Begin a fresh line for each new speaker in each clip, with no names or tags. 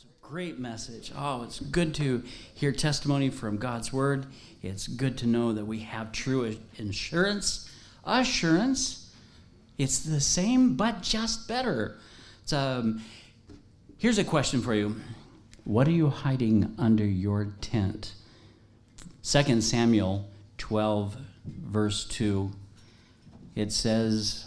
Great message. Oh, it's good to hear testimony from God's word. It's good to know that we have true assurance. It's the same, but just better. Here's a question for you. What are you hiding under your tent? 2 Samuel 12, verse 2. It says,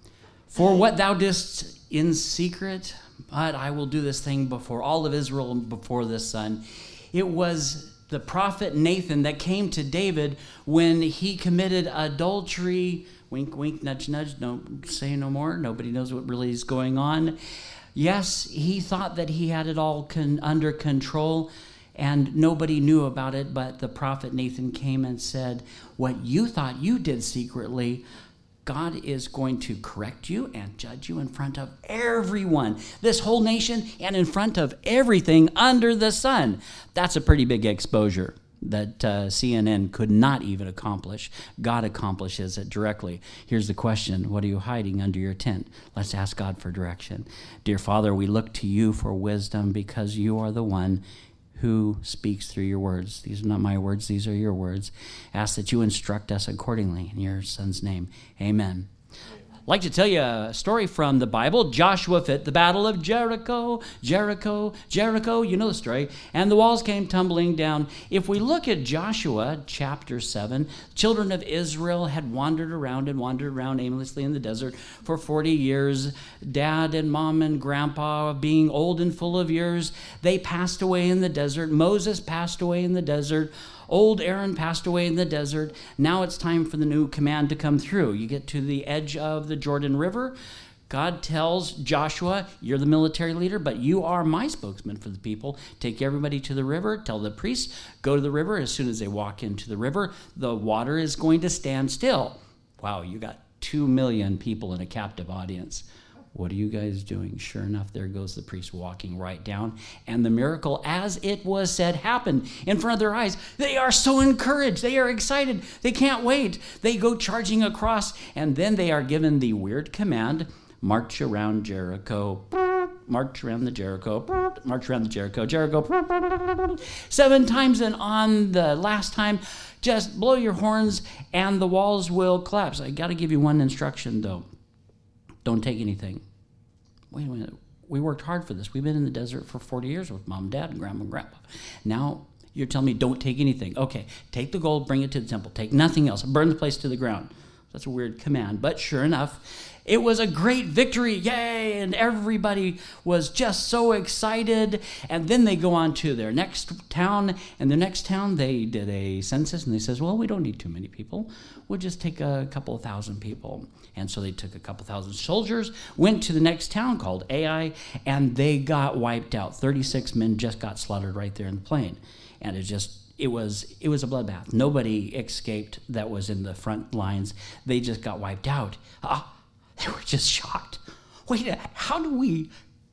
"For what thou didst in secret, but I will do this thing before all of Israel and before this sun." It was the prophet Nathan that came to David when he committed adultery. Wink, wink, nudge, nudge. Don't say no more. Nobody knows what really is going on. Yes, he thought that he had it all under control, and nobody knew about it, but the prophet Nathan came and said, what you thought you did secretly, God is going to correct you and judge you in front of everyone, this whole nation, and in front of everything under the sun. That's a pretty big exposure that CNN could not even accomplish. God accomplishes it directly. Here's the question. What are you hiding under your tent? Let's ask God for direction. Dear Father, we look to you for wisdom because you are the one who speaks through your words. These are not my words, these are your words. Ask that you instruct us accordingly in your Son's name. Amen. I'd like to tell you a story from the Bible. Joshua fit the battle of Jericho, Jericho, Jericho. You know the story. And the walls came tumbling down. If we look at Joshua chapter 7, children of Israel had wandered around aimlessly in the desert for 40 years. Dad and mom and grandpa, being old and full of years, they passed away in the desert. Moses passed away in the desert. Old Aaron passed away in the desert. Now it's time for the new command to come through. You get to the edge of the Jordan River. God tells Joshua, you're the military leader, but you are my spokesman for the people. Take everybody to the river. Tell the priests, go to the river. As soon as they walk into the river, the water is going to stand still. Wow, you got 2 million people in a captive audience. What are you guys doing? Sure enough, there goes the priest walking right down. And the miracle, as it was said, happened in front of their eyes. They are so encouraged. They are excited. They can't wait. They go charging across, and then they are given the weird command, march around Jericho. March around the Jericho. March around the Jericho. Jericho. 7 times, and on the last time, just blow your horns, and the walls will collapse. I got to give you one instruction, though. Don't take anything. Wait a minute. We worked hard for this. We've been in the desert for 40 years with mom, dad, and grandma and grandpa. Now you're telling me don't take anything. Okay, take the gold, bring it to the temple. Take nothing else. Burn the place to the ground. That's a weird command. But sure enough, it was a great victory. Yay! And everybody was just so excited. And then they go on to their next town. And the next town, they did a census. And they says, well, we don't need too many people. We'll just take a couple of thousand people. And so they took a couple thousand soldiers, went to the next town called Ai, and they got wiped out. 36 men just got slaughtered right there in the plain. And it was a bloodbath. Nobody escaped that was in the front lines. They just got wiped out. They were just shocked. Wait, how do we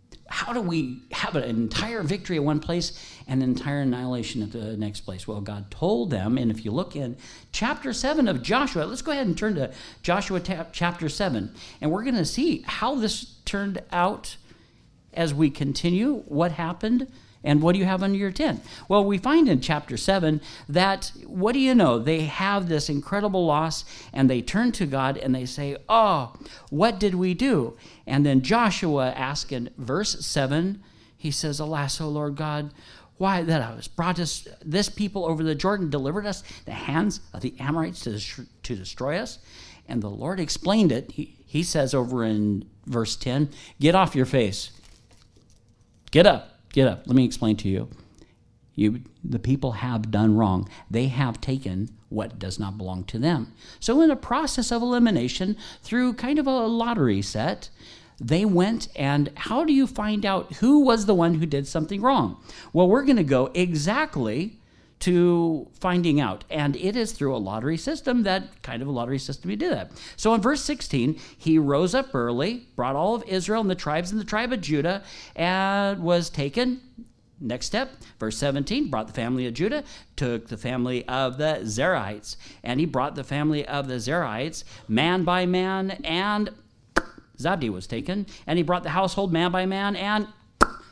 have an entire victory at one place and an entire annihilation at the next place? Well, God told them, and if you look in chapter 7 of Joshua, let's go ahead and turn to Joshua chapter 7, and we're going to see how this turned out as we continue, what happened, and what do you have under your tent? Well, we find in chapter 7 that, what do you know? They have this incredible loss, and they turn to God, and they say, oh, what did we do? And then Joshua asks in verse 7, he says, alas, O Lord God, why that I was brought us, this people over the Jordan, delivered us the hands of the Amorites to destroy us? And the Lord explained it. He says over in verse 10, get off your face. Get up. Get up. Let me explain to you. The people have done wrong. They have taken what does not belong to them. So in a process of elimination, through kind of a lottery set, they went, and how do you find out who was the one who did something wrong? Well, we're going to go exactly to finding out, and it is through a lottery system, that kind of a lottery system you do that. So in verse 16, he rose up early, brought all of Israel and the tribes and the tribe of Judah, and was taken. Next step, verse 17, brought the family of Judah, took the family of the Zerahites, and he brought the family of the Zerahites man by man, and Zabdi was taken, and he brought the household man by man, and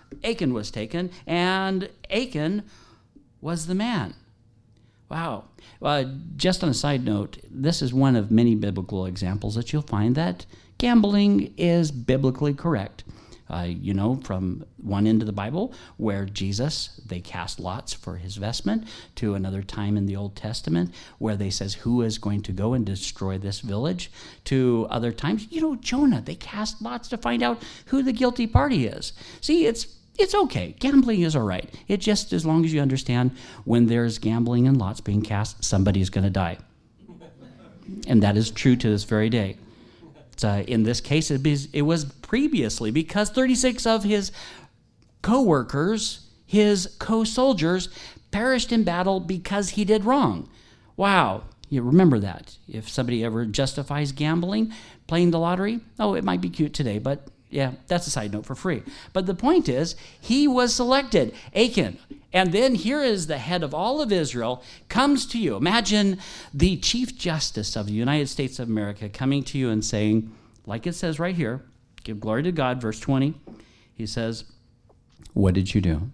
Achan was taken, and Achan was the man. Wow. Just on a side note, this is one of many biblical examples that you'll find that gambling is biblically correct. From one end of the Bible where Jesus, they cast lots for his vestment, to another time in the Old Testament where they says, who is going to go and destroy this village? To other times, Jonah, they cast lots to find out who the guilty party is. See, it's okay. Gambling is all right. It just, as long as you understand, when there's gambling and lots being cast, somebody's going to die. And that is true to this very day. In this case, it was previously because 36 of his co-workers, his co-soldiers, perished in battle because he did wrong. Wow. You remember that. If somebody ever justifies gambling, playing the lottery, it might be cute today, but yeah, that's a side note for free. But the point is, he was selected, Achan. And then here is the head of all of Israel, comes to you. Imagine the Chief Justice of the United States of America coming to you and saying, like it says right here, give glory to God, verse 20. He says, what did you do?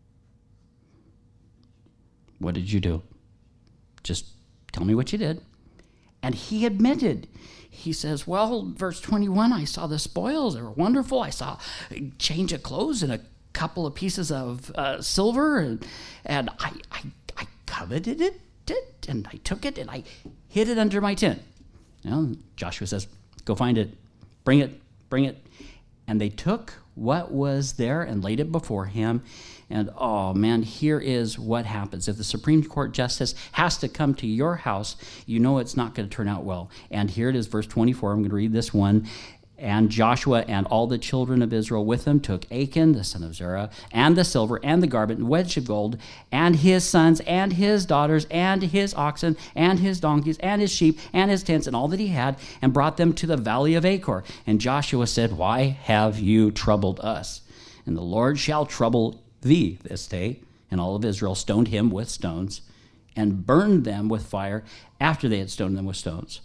What did you do? Just tell me what you did. And he admitted. He says, well, verse 21, I saw the spoils. They were wonderful. I saw a change of clothes and a couple of pieces of silver, and I coveted it, and I took it, and I hid it under my tent. Joshua says, go find it. Bring it. And they took what was there and laid it before him. And, oh, man, here is what happens. If the Supreme Court justice has to come to your house, it's not going to turn out well. And here it is, verse 24. I'm going to read this one. And Joshua and all the children of Israel with him took Achan, the son of Zerah, and the silver, and the garment, and wedge of gold, and his sons, and his daughters, and his oxen, and his donkeys, and his sheep, and his tents, and all that he had, and brought them to the valley of Achor. And Joshua said, why have you troubled us? And the Lord shall trouble thee this day. And all of Israel stoned him with stones, and burned them with fire after they had stoned them with stones.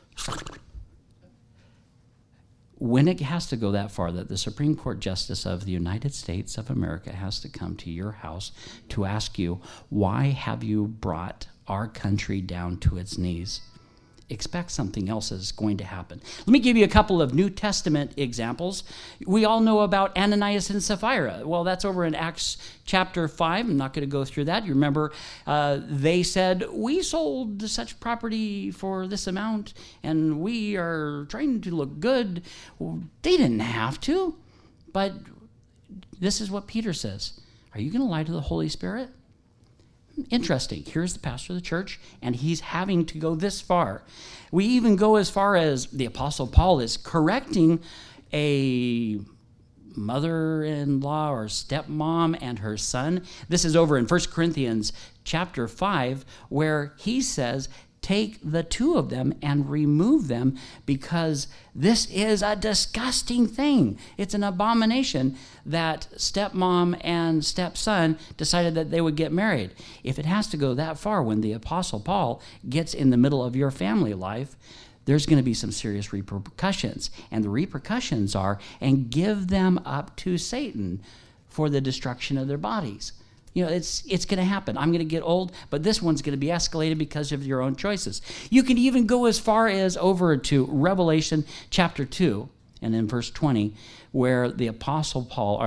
When it has to go that far, that the Supreme Court Justice of the United States of America has to come to your house to ask you, why have you brought our country down to its knees? Expect something else is going to happen. Let me give you a couple of New Testament examples. We all know about Ananias and Sapphira. Well, that's over in Acts chapter 5. I'm not going to go through that. You remember they said, we sold such property for this amount, and we are trying to look good. Well, they didn't have to, but this is what Peter says. Are you going to lie to the Holy Spirit? Interesting. Here's the pastor of the church, and he's having to go this far. We even go as far as the Apostle Paul is correcting a mother-in-law or stepmom and her son. This is over in 1 Corinthians chapter 5, where he says, take the two of them and remove them, because this is a disgusting thing. It's an abomination that stepmom and stepson decided that they would get married. If it has to go that far, when the Apostle Paul gets in the middle of your family life, there's going to be some serious repercussions. And the repercussions are, and give them up to Satan for the destruction of their bodies. It's going to happen. I'm going to get old, but this one's going to be escalated because of your own choices. You can even go as far as over to Revelation chapter 2, and in verse 20, where the Apostle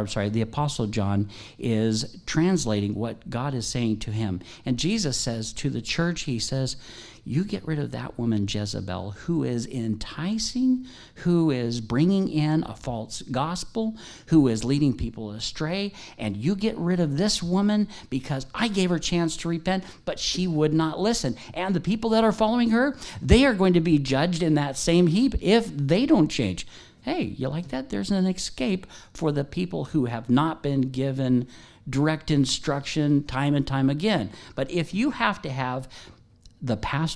John is translating what God is saying to him. And Jesus says to the church, he says, you get rid of that woman Jezebel, who is enticing, who is bringing in a false gospel, who is leading people astray, and you get rid of this woman because I gave her a chance to repent, but she would not listen. And the people that are following her, they are going to be judged in that same heap if they don't change. Hey, you like that? There's an escape for the people who have not been given direct instruction time and time again. But if you have to have the pastor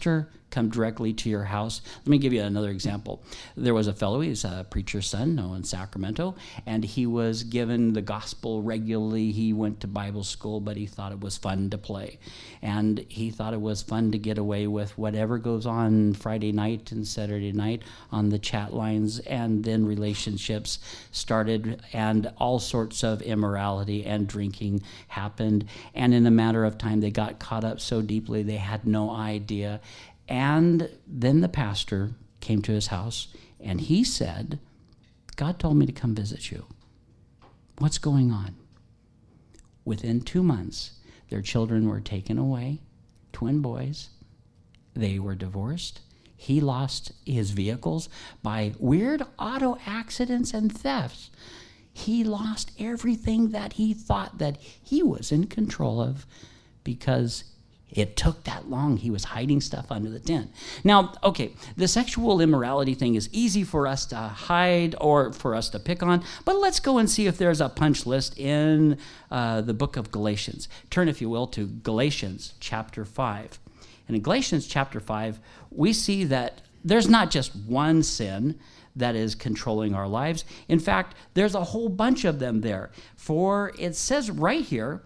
come directly to your house. Let me give you another example. There was a fellow, he's a preacher's son, in Sacramento, and he was given the gospel regularly. He went to Bible school, but he thought it was fun to play. And he thought it was fun to get away with whatever goes on Friday night and Saturday night on the chat lines, and then relationships started, and all sorts of immorality and drinking happened. And in a matter of time, they got caught up so deeply they had no idea. And then the pastor came to his house, and he said, God told me to come visit you. What's going on? Within 2 months, their children were taken away, twin boys. They were divorced. He lost his vehicles by weird auto accidents and thefts. He lost everything that he thought that he was in control of because it took that long. He was hiding stuff under the tent. Now, okay, the sexual immorality thing is easy for us to hide or for us to pick on, but let's go and see if there's a punch list in the book of Galatians. Turn, if you will, to Galatians chapter 5. And in Galatians chapter 5, we see that there's not just one sin that is controlling our lives. In fact, there's a whole bunch of them there. For it says right here,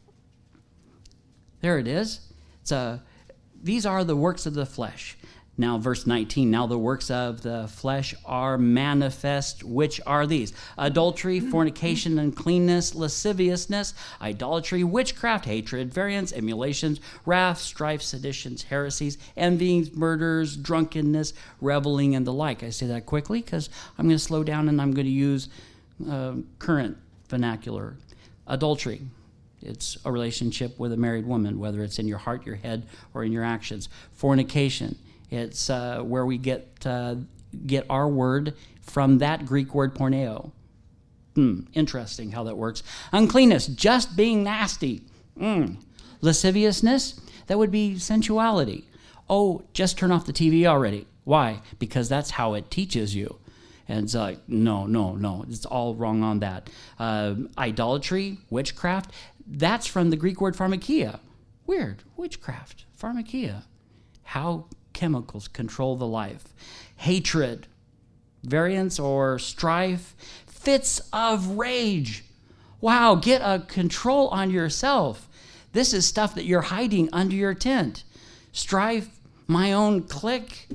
there it is. These are the works of the flesh. Now, verse 19, now the works of the flesh are manifest, which are these: adultery, fornication, uncleanness, lasciviousness, idolatry, witchcraft, hatred, variance, emulations, wrath, strife, seditions, heresies, envyings, murders, drunkenness, reveling, and the like. I say that quickly because I'm going to slow down and I'm going to use current vernacular. Adultery. It's a relationship with a married woman, whether it's in your heart, your head, or in your actions. Fornication. It's where we get our word from that Greek word porneo. Interesting how that works. Uncleanness, just being nasty. Lasciviousness, that would be sensuality. Oh, just turn off the TV already. Why? Because that's how it teaches you. And it's like, no. It's all wrong on that. Idolatry, witchcraft, that's from the Greek word pharmakia. Weird. Witchcraft, pharmakia. How chemicals control the life. Hatred, variance or strife, fits of rage. Wow, get a control on yourself. This is stuff that you're hiding under your tent. Strife, my own clique,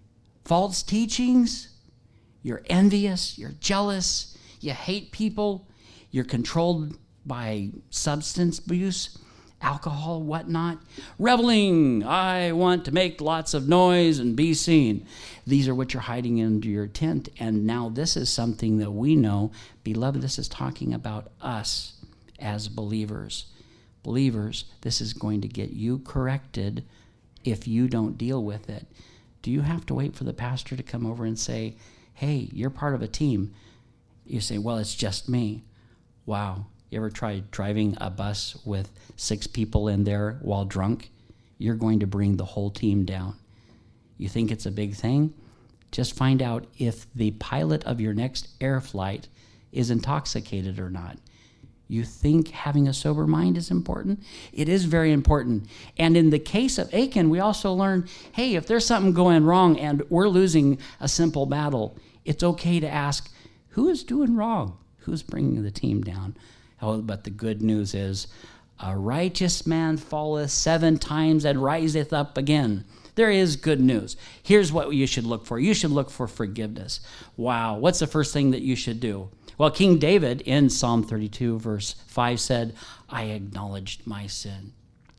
false teachings. You're envious, you're jealous, you hate people, you're controlled by substance abuse, alcohol, whatnot. Reveling, I want to make lots of noise and be seen. These are what you're hiding under your tent. And now this is something that we know. Beloved, this is talking about us as believers. Believers, this is going to get you corrected if you don't deal with it. Do you have to wait for the pastor to come over and say, hey, you're part of a team? You say, well, it's just me. Wow. You ever tried driving a bus with 6 people in there while drunk? You're going to bring the whole team down. You think it's a big thing? Just find out if the pilot of your next air flight is intoxicated or not. You think having a sober mind is important? It is very important. And in the case of Achan, we also learn, hey, if there's something going wrong and we're losing a simple battle, it's okay to ask, who is doing wrong? Who's bringing the team down? Oh, but the good news is, a righteous man falleth 7 times and riseth up again. There is good news. Here's what you should look for. You should look for forgiveness. Wow, what's the first thing that you should do? Well, King David in Psalm 32, verse 5 said, I acknowledged my sin.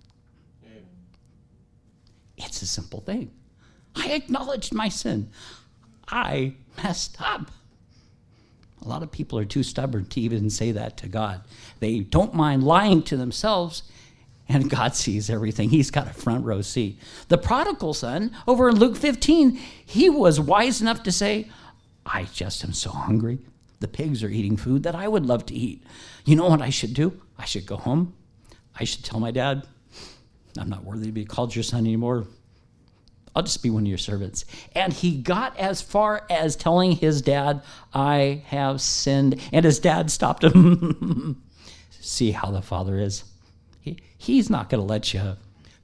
It's a simple thing. I acknowledged my sin. I messed up. A lot of people are too stubborn to even say that to God. They don't mind lying to themselves, and God sees everything. He's got a front row seat. The prodigal son, over in Luke 15, he was wise enough to say, I just am so hungry. The pigs are eating food that I would love to eat. You know what I should do? I should go home. I should tell my dad, I'm not worthy to be called your son anymore. I'll just be one of your servants. And he got as far as telling his dad, I have sinned. And his dad stopped him. See how the father is. He's not going to let you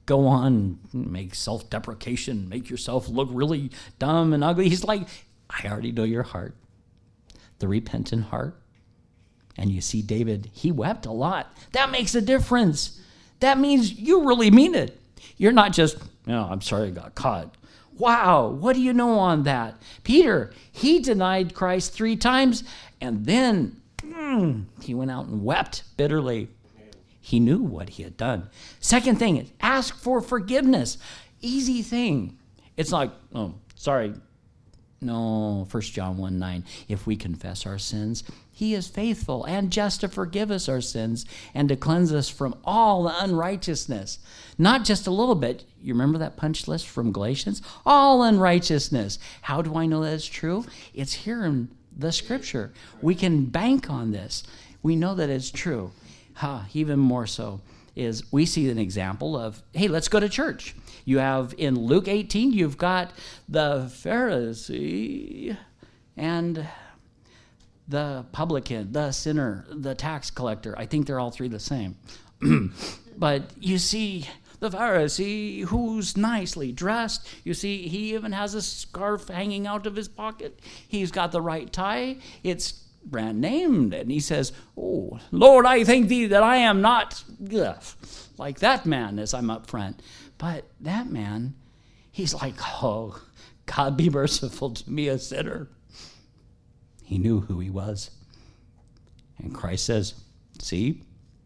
go on, make self-deprecation, make yourself look really dumb and ugly. He's like, I already know your heart, the repentant heart. And you see David, he wept a lot. That makes a difference. That means you really mean it. You're not just, I'm sorry I got caught. Wow, what do you know on that? Peter, he denied Christ 3 times, and then he went out and wept bitterly. He knew what he had done. Second thing is ask for forgiveness. Easy thing. It's like, sorry. No, 1 John 1:9. If we confess our sins, he is faithful and just to forgive us our sins and to cleanse us from all unrighteousness. Not just a little bit. You remember that punch list from Galatians? All unrighteousness. How do I know that it's true? It's here in the scripture. We can bank on this. We know that it's true. Even more so is we see an example of, hey, let's go to church. You have in Luke 18, you've got the Pharisee and the publican, the sinner, the tax collector. I think they're all 3 the same. But you see the Pharisee who's nicely dressed. You see he even has a scarf hanging out of his pocket. He's got the right tie. It's brand named. And he says, oh, Lord, I thank thee that I am not like that man as I'm up front. But that man, he's like, oh, God be merciful to me, a sinner. He knew who he was. And Christ says, see,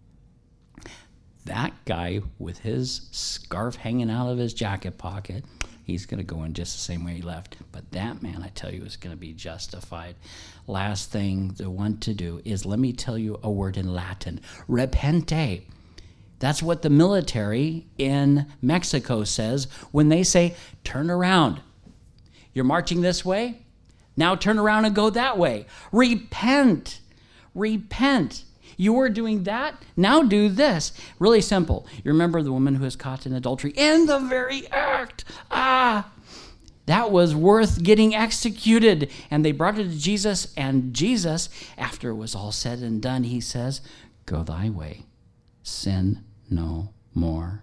that guy with his scarf hanging out of his jacket pocket, he's going to go in just the same way he left. But that man, I tell you, is going to be justified. Last thing they want to do is, let me tell you a word in Latin, repente. That's what the military in Mexico says when they say, turn around. You're marching this way? Now turn around and go that way. Repent. Repent. You were doing that, now do this. Really simple. You remember the woman who was caught in adultery in the very act. That was worth getting executed. And they brought it to Jesus, and Jesus, after it was all said and done, he says, go thy way. Sin no more.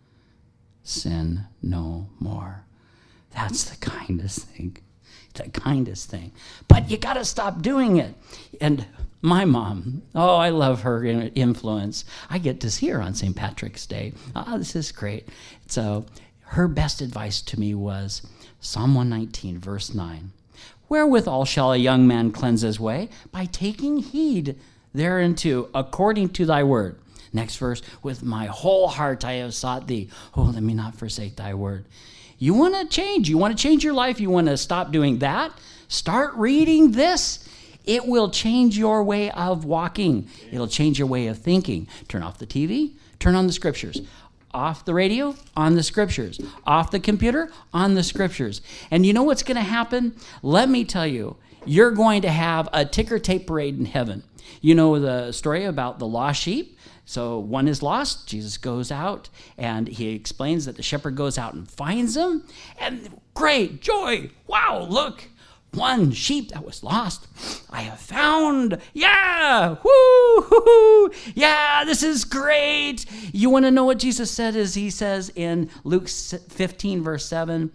Sin no more. That's the kindest thing. The kindest thing. But you got to stop doing it. And my mom, I love her influence. I get to see her on St. Patrick's Day. This is great. So her best advice to me was Psalm 119, verse 9. Wherewithal shall a young man cleanse his way? By taking heed thereunto, according to thy word. Next verse, with my whole heart I have sought thee. Oh, let me not forsake thy word. You want to change. You want to change your life. You want to stop doing that. Start reading this. It will change your way of walking. It'll change your way of thinking. Turn off the TV. Turn on the scriptures. Off the radio, on the scriptures. Off the computer, on the scriptures. And you know what's going to happen? Let me tell you, you're going to have a ticker tape parade in heaven. You know the story about the lost sheep? So one is lost. Jesus goes out and he explains that the shepherd goes out and finds him. And great joy. Wow, look. One sheep that was lost, I have found. Yeah, woo, yeah, this is great. You want to know what Jesus said? Is he says in Luke 15, verse 7,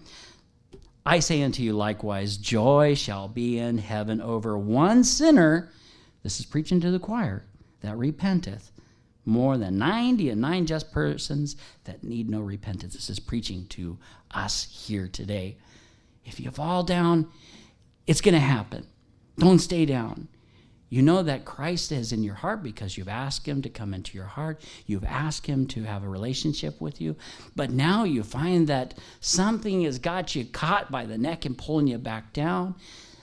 I say unto you likewise, joy shall be in heaven over one sinner. This is preaching to the choir that repenteth, more than 99 just persons that need no repentance. This is preaching to us here today. If you fall down, it's going to happen. Don't stay down. You know that Christ is in your heart because you've asked him to come into your heart. You've asked him to have a relationship with you. But now you find that something has got you caught by the neck and pulling you back down.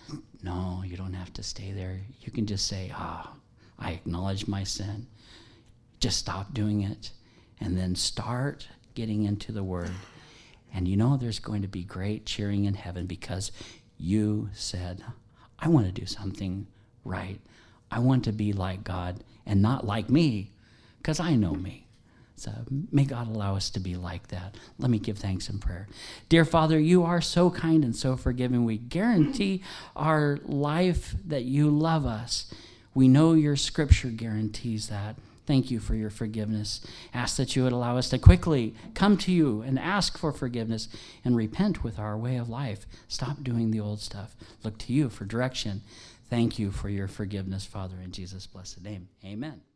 No, you don't have to stay there. You can just say, I acknowledge my sin. Just stop doing it. And then start getting into the word. And you know there's going to be great cheering in heaven because you said, I want to do something right. I want to be like God and not like me because I know me. So may God allow us to be like that. Let me give thanks in prayer. Dear Father, you are so kind and so forgiving. We guarantee our life that you love us. We know your scripture guarantees that. Thank you for your forgiveness. Ask that you would allow us to quickly come to you and ask for forgiveness and repent with our way of life. Stop doing the old stuff. Look to you for direction. Thank you for your forgiveness, Father, in Jesus' blessed name. Amen.